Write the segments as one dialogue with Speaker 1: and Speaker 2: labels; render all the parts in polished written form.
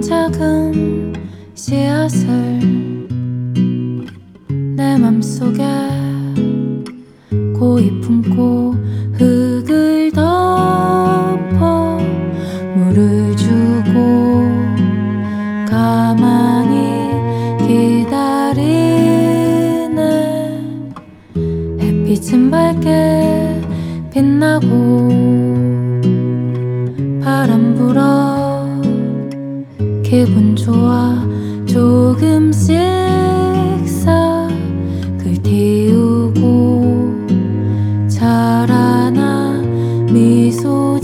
Speaker 1: 작은 씨앗을 내 맘속에 고이 품고 흙을 덮어 물을 주고 가만히 기다리네. 햇빛은 밝게 빛나고 바람 불어 기분 좋아. 조금씩 싹을 틔우고 자라나 미소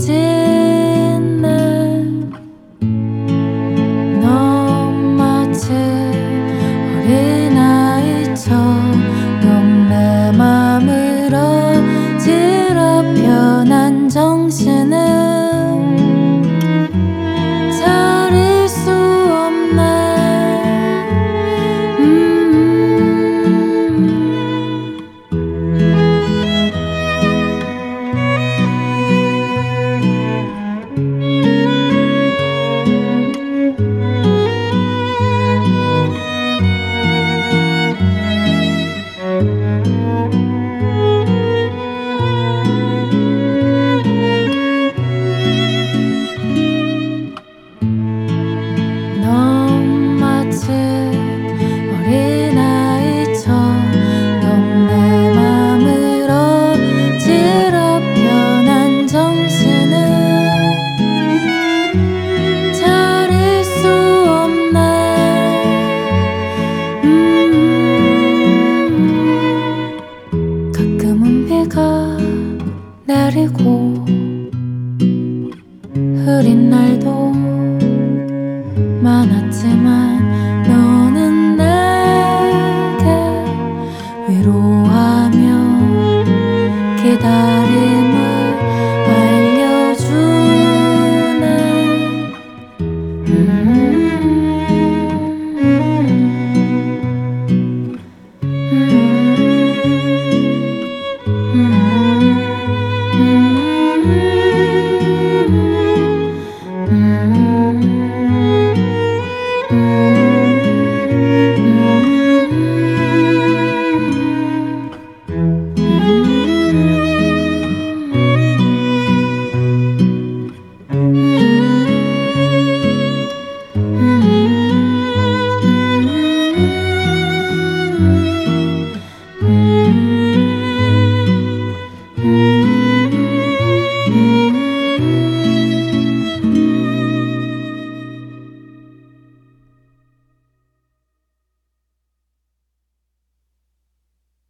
Speaker 1: 짓네. 넌 마치 어린아이처럼 내 맘을 어지럽혀. 난 정신을 내리고 흐린 날도 많았지만 너는 내게 위로하며 기다림을 알려주네.